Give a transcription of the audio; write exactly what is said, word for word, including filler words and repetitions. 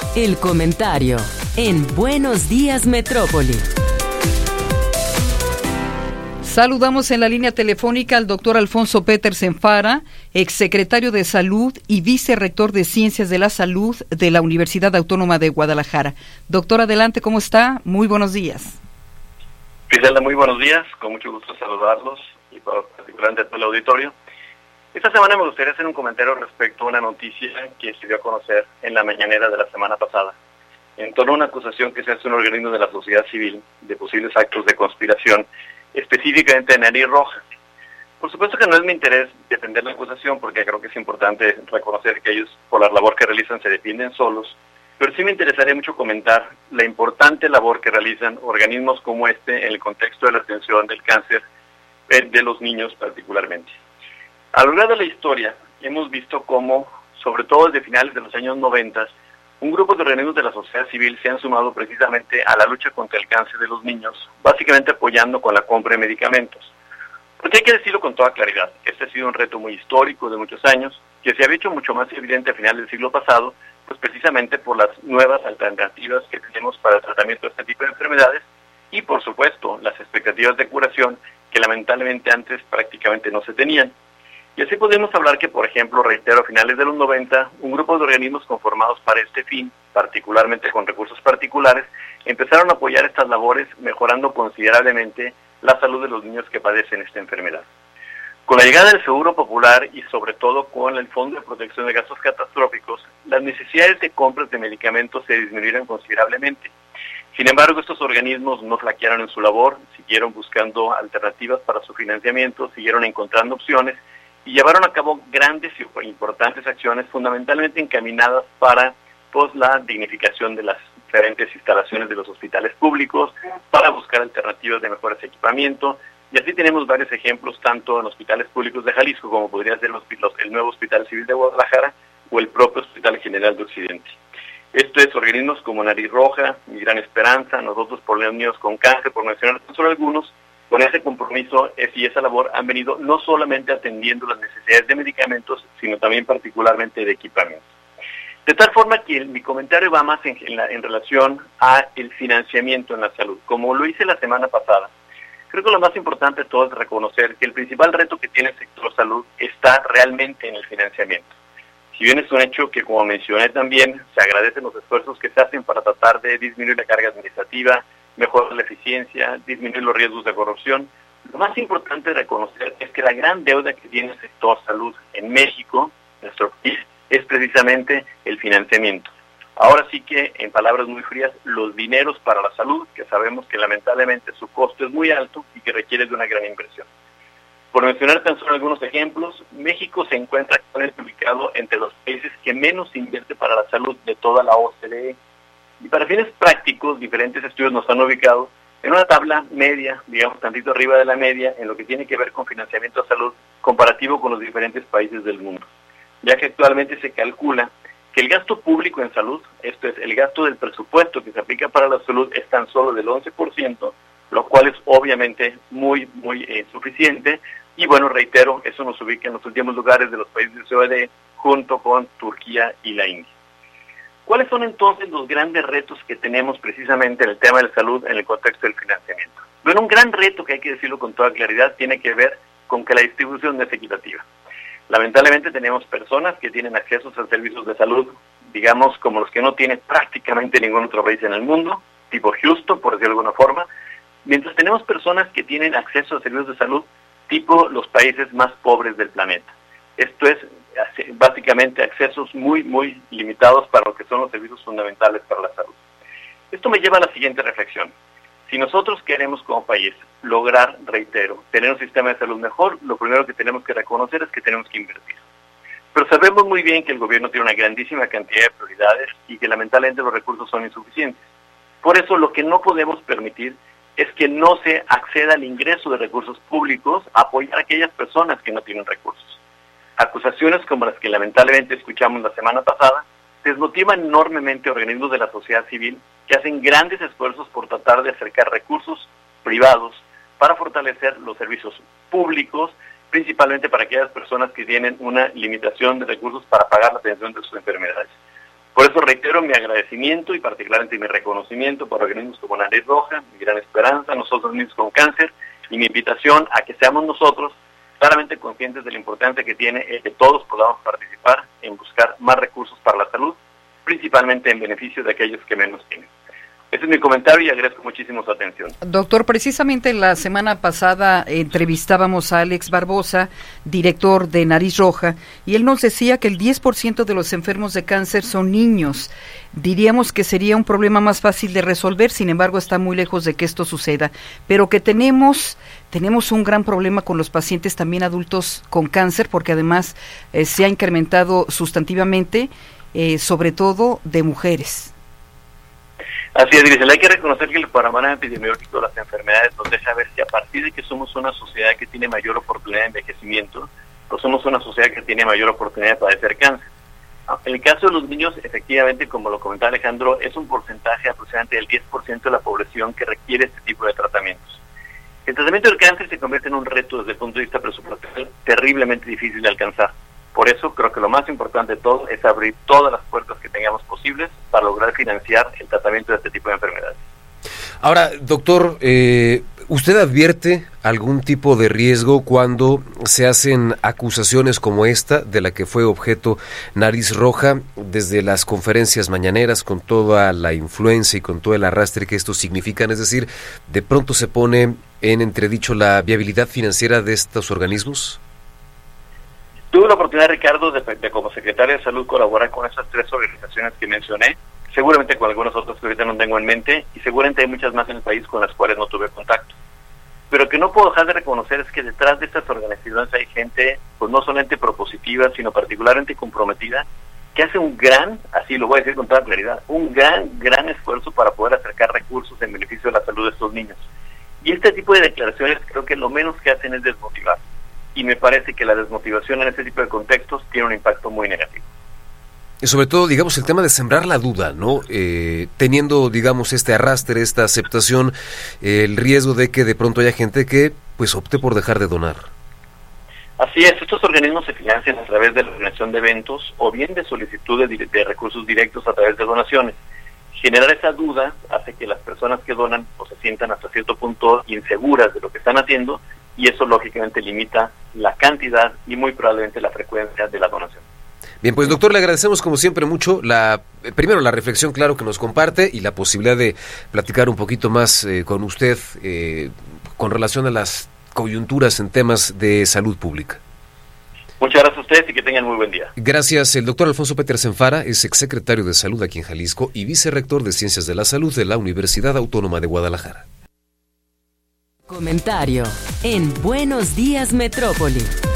El comentario en Buenos Días Metrópoli. Saludamos en la línea telefónica al doctor Alfonso Petersen Fara, exsecretario de Salud y vicerrector de Ciencias de la Salud de la Universidad Autónoma de Guadalajara. Doctor, adelante, ¿cómo está? Muy buenos días. Griselda, muy buenos días, con mucho gusto saludarlos y particularmente a todo el auditorio. Esta semana me gustaría hacer un comentario respecto a una noticia que se dio a conocer en la mañanera de la semana pasada, en torno a una acusación que se hace a un organismo de la sociedad civil de posibles actos de conspiración, específicamente de Nariz Roja. Por supuesto que no es mi interés defender la acusación, porque creo que es importante reconocer que ellos, por la labor que realizan, se defienden solos, pero sí me interesaría mucho comentar la importante labor que realizan organismos como este en el contexto de la atención del cáncer de los niños particularmente. A lo largo de la historia hemos visto cómo, sobre todo desde finales de los años noventa, un grupo de organismos de la sociedad civil se han sumado precisamente a la lucha contra el cáncer de los niños, básicamente apoyando con la compra de medicamentos. Porque hay que decirlo con toda claridad, este ha sido un reto muy histórico de muchos años, que se había hecho mucho más evidente a finales del siglo pasado, pues precisamente por las nuevas alternativas que tenemos para el tratamiento de este tipo de enfermedades y, por supuesto, las expectativas de curación que lamentablemente antes prácticamente no se tenían. Y así podemos hablar que, por ejemplo, reitero, a finales de los noventa, un grupo de organismos conformados para este fin, particularmente con recursos particulares, empezaron a apoyar estas labores, mejorando considerablemente la salud de los niños que padecen esta enfermedad. Con la llegada del Seguro Popular y sobre todo con el Fondo de Protección de Gastos Catastróficos, las necesidades de compras de medicamentos se disminuyeron considerablemente. Sin embargo, estos organismos no flaquearon en su labor, siguieron buscando alternativas para su financiamiento, siguieron encontrando opciones y llevaron a cabo grandes y importantes acciones fundamentalmente encaminadas para pues, la dignificación de las diferentes instalaciones de los hospitales públicos, para buscar alternativas de mejores equipamiento, y así tenemos varios ejemplos tanto en hospitales públicos de Jalisco como podría ser los, los, el nuevo Hospital Civil de Guadalajara o el propio Hospital General de Occidente. Esto es organismos como Nariz Roja, Mi Gran Esperanza, Nosotros por los Niños con Cáncer, por mencionar tan solo algunos. Con ese compromiso y esa labor han venido no solamente atendiendo las necesidades de medicamentos, sino también particularmente de equipamientos. De tal forma que mi comentario va más en, en, la, en relación a el financiamiento en la salud. Como lo hice la semana pasada, creo que lo más importante de todo es reconocer que el principal reto que tiene el sector salud está realmente en el financiamiento. Si bien es un hecho que, como mencioné también, se agradecen los esfuerzos que se hacen para tratar de disminuir la carga administrativa, mejorar la eficiencia, disminuir los riesgos de corrupción. Lo más importante de reconocer es que la gran deuda que tiene el sector salud en México, nuestro país, es precisamente el financiamiento. Ahora sí que, en palabras muy frías, los dineros para la salud, que sabemos que lamentablemente su costo es muy alto y que requiere de una gran inversión. Por mencionar tan solo algunos ejemplos, México se encuentra actualmente ubicado entre los países que menos invierte para la salud de toda la O C D E. Y para fines prácticos, diferentes estudios nos han ubicado en una tabla media, digamos tantito arriba de la media, en lo que tiene que ver con financiamiento de salud comparativo con los diferentes países del mundo. Ya que actualmente se calcula que el gasto público en salud, esto es, el gasto del presupuesto que se aplica para la salud, es tan solo del once por ciento, lo cual es obviamente muy, muy eh, suficiente. Y bueno, reitero, eso nos ubica en los últimos lugares de los países de O C D E, junto con Turquía y la India. ¿Cuáles son entonces los grandes retos que tenemos precisamente en el tema de la salud en el contexto del financiamiento? Bueno, un gran reto, que hay que decirlo con toda claridad, tiene que ver con que la distribución no es equitativa. Lamentablemente tenemos personas que tienen acceso a servicios de salud, digamos, como los que no tiene prácticamente ningún otro país en el mundo, tipo Houston, por decirlo de alguna forma, mientras tenemos personas que tienen acceso a servicios de salud tipo los países más pobres del planeta. Esto es básicamente accesos muy, muy limitados para lo que son los servicios fundamentales para la salud. Esto me lleva a la siguiente reflexión. Si nosotros queremos como país lograr, reitero, tener un sistema de salud mejor, lo primero que tenemos que reconocer es que tenemos que invertir. Pero sabemos muy bien que el gobierno tiene una grandísima cantidad de prioridades y que lamentablemente los recursos son insuficientes. Por eso lo que no podemos permitir es que no se acceda al ingreso de recursos públicos a apoyar a aquellas personas que no tienen recursos. Acusaciones como las que lamentablemente escuchamos la semana pasada desmotivan enormemente a organismos de la sociedad civil que hacen grandes esfuerzos por tratar de acercar recursos privados para fortalecer los servicios públicos, principalmente para aquellas personas que tienen una limitación de recursos para pagar la atención de sus enfermedades. Por Por eso reitero mi agradecimiento y particularmente mi reconocimiento por organismos como Nariz Roja, Mi Gran Esperanza, Nosotros Niños con Cáncer, y mi invitación a que seamos nosotros claramente conscientes de la importancia que tiene el que todos podamos participar en buscar más recursos para la salud, principalmente en beneficio de aquellos que menos tienen. Ese es mi comentario y agradezco muchísimo su atención. Doctor, precisamente la semana pasada entrevistábamos a Alex Barbosa, director de Nariz Roja, y él nos decía que el diez por ciento de los enfermos de cáncer son niños. Diríamos que sería un problema más fácil de resolver, sin embargo está muy lejos de que esto suceda, pero que tenemos tenemos un gran problema con los pacientes también adultos con cáncer, porque además eh, se ha incrementado sustantivamente, eh, sobre todo de mujeres. Así es, Grisel, hay que reconocer que el panorama epidemiológico de las enfermedades nos deja ver que a partir de que somos una sociedad que tiene mayor oportunidad de envejecimiento, pues somos una sociedad que tiene mayor oportunidad de padecer cáncer. En el caso de los niños, efectivamente, como lo comentaba Alejandro, es un porcentaje aproximadamente del diez por ciento de la población que requiere este tipo de tratamientos. El tratamiento del cáncer se convierte en un reto desde el punto de vista presupuestal terriblemente difícil de alcanzar. Por eso creo que lo más importante de todo es abrir todas las puertas que tengamos posibles para lograr financiar el tratamiento de este tipo de enfermedades. Ahora, doctor, eh, ¿usted advierte algún tipo de riesgo cuando se hacen acusaciones como esta, de la que fue objeto Nariz Roja, desde las conferencias mañaneras, con toda la influencia y con todo el arrastre que esto significan? Es decir, ¿de pronto se pone en entredicho la viabilidad financiera de estos organismos? Tuve la oportunidad, Ricardo, de, de como secretario de Salud colaborar con esas tres organizaciones que mencioné, seguramente con algunas otras que ahorita no tengo en mente, y seguramente hay muchas más en el país con las cuales no tuve contacto. Pero que no puedo dejar de reconocer es que detrás de estas organizaciones hay gente, pues no solamente propositiva, sino particularmente comprometida, que hace un gran, así lo voy a decir con toda claridad, un gran, gran esfuerzo para poder acercar recursos en beneficio de la salud de estos niños. Y este tipo de declaraciones creo que lo menos que hacen es desmotivar. Y me parece que la desmotivación en este tipo de contextos tiene un impacto muy negativo. Y sobre todo, digamos, el tema de sembrar la duda, ¿no? Eh, teniendo, digamos, este arrastre, esta aceptación, eh, el riesgo de que de pronto haya gente que, pues, opte por dejar de donar. Así es, estos organismos se financian a través de la organización de eventos o bien de solicitudes de, de recursos directos a través de donaciones. Generar esa duda hace que las personas que donan pues, se sientan hasta cierto punto inseguras de lo que están haciendo, y eso lógicamente limita la cantidad y muy probablemente la frecuencia de la donación. Bien, pues doctor, le agradecemos como siempre mucho la primero la reflexión, claro, que nos comparte, y la posibilidad de platicar un poquito más eh, con usted eh, con relación a las coyunturas en temas de salud pública. Muchas gracias a ustedes y que tengan muy buen día. Gracias. El doctor Alfonso Petersen Fara es exsecretario de Salud aquí en Jalisco y vicerrector de Ciencias de la Salud de la Universidad Autónoma de Guadalajara. Comentario en Buenos Días Metrópoli.